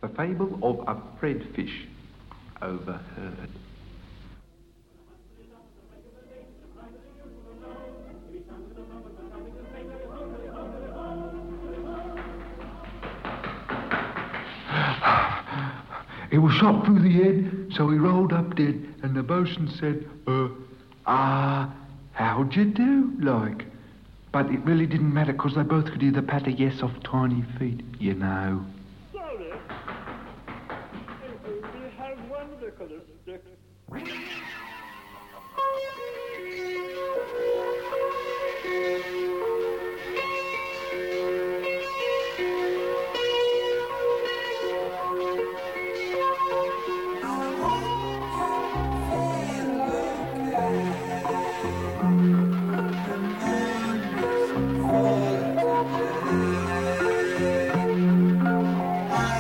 The Fable of a Fredfish. Overheard. He was shot through the head, so he rolled up dead, and the bosun said, how'd you do, like? But it really didn't matter, because they both could hear the patter yes off tiny feet, you know. Sorry. I only have one Nicholas stick.